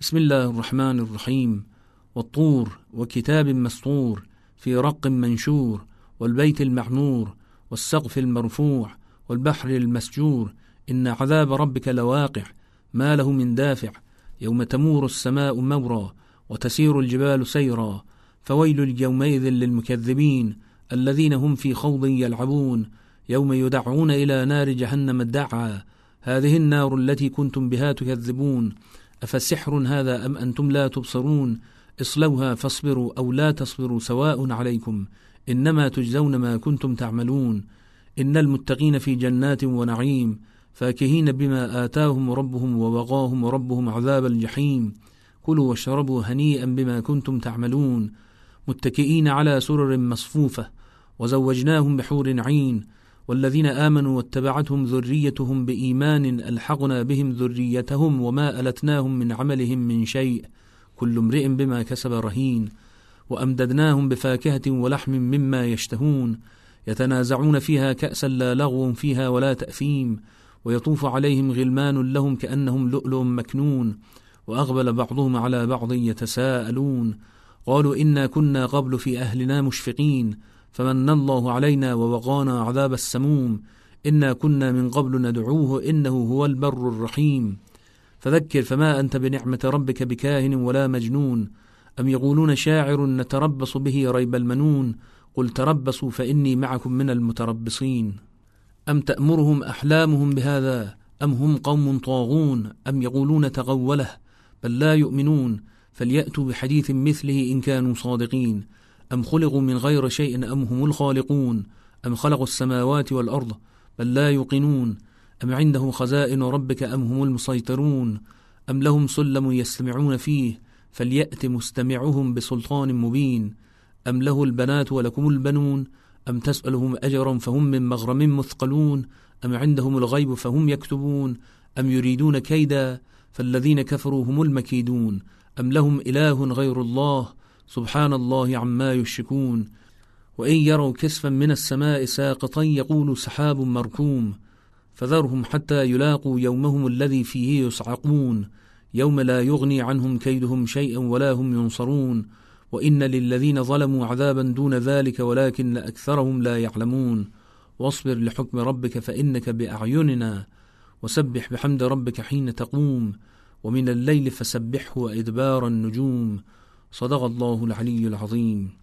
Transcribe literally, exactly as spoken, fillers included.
بسم الله الرحمن الرحيم. والطور وكتاب مسطور في رق منشور، والبيت المعمور، والسقف المرفوع، والبحر المسجور، إن عذاب ربك لواقع ما له من دافع، يوم تمور السماء مورا وتسير الجبال سيرا، فويل يومئذ للمكذبين الذين هم في خوض يلعبون، يوم يدعون إلى نار جهنم الدعا، هذه النار التي كنتم بها تكذبون، أفسحر هذا أم أنتم لا تبصرون، اصلوها فاصبروا أو لا تصبروا سواء عليكم، إنما تجزون ما كنتم تعملون. إن المتقين في جنات ونعيم فاكهين بما آتاهم ربهم ووقاهم ربهم عذاب الجحيم، كلوا واشربوا هنيئا بما كنتم تعملون، متكئين على سرر مصفوفة وزوجناهم بحور عين، والذين آمنوا واتبعتهم ذريتهم بإيمان ألحقنا بهم ذريتهم وما ألتناهم من عملهم من شيء، كل امرئ بما كسب رهين، وأمددناهم بفاكهة ولحم مما يشتهون، يتنازعون فيها كأسا لا لغو فيها ولا تأثيم، ويطوف عليهم غلمان لهم كأنهم لؤلؤ مكنون، وأقبل بعضهم على بعض يتساءلون، قالوا إنا كنا قبل في أهلنا مشفقين، فمن الله علينا ووقانا عذاب السموم، إنا كنا من قبل ندعوه إنه هو البر الرحيم. فذكر فما أنت بنعمة ربك بكاهن ولا مجنون، أم يقولون شاعر نتربص به ريب المنون، قل تربصوا فإني معكم من المتربصين. أم تأمرهم أحلامهم بهذا أم هم قوم طاغون، أم يقولون تغوله بل لا يؤمنون، فليأتوا بحديث مثله إن كانوا صادقين، أم خلقوا من غير شيء أم هم الخالقون، أم خلقوا السماوات والأرض بل لا يوقنون، أم عندهم خزائن ربك أم هم المسيطرون، أم لهم سلم يستمعون فيه فليأت مستمعهم بسلطان مبين، أم له البنات ولكم البنون، أم تسألهم أجرا فهم من مغرم مثقلون، أم عندهم الغيب فهم يكتبون، أم يريدون كيدا فالذين كفروا هم المكيدون، أم لهم إله غير الله سبحان الله عما يشركون. وإن يروا كسفا من السماء ساقطا يقولوا سحاب مركوم، فذرهم حتى يلاقوا يومهم الذي فيه يصعقون، يوم لا يغني عنهم كيدهم شيئا ولا هم ينصرون، وإن للذين ظلموا عذابا دون ذلك ولكن أكثرهم لا يعلمون. واصبر لحكم ربك فإنك بأعيننا، وسبح بحمد ربك حين تقوم، ومن الليل فسبحه وإدبار النجوم. صدق الله العلي العظيم.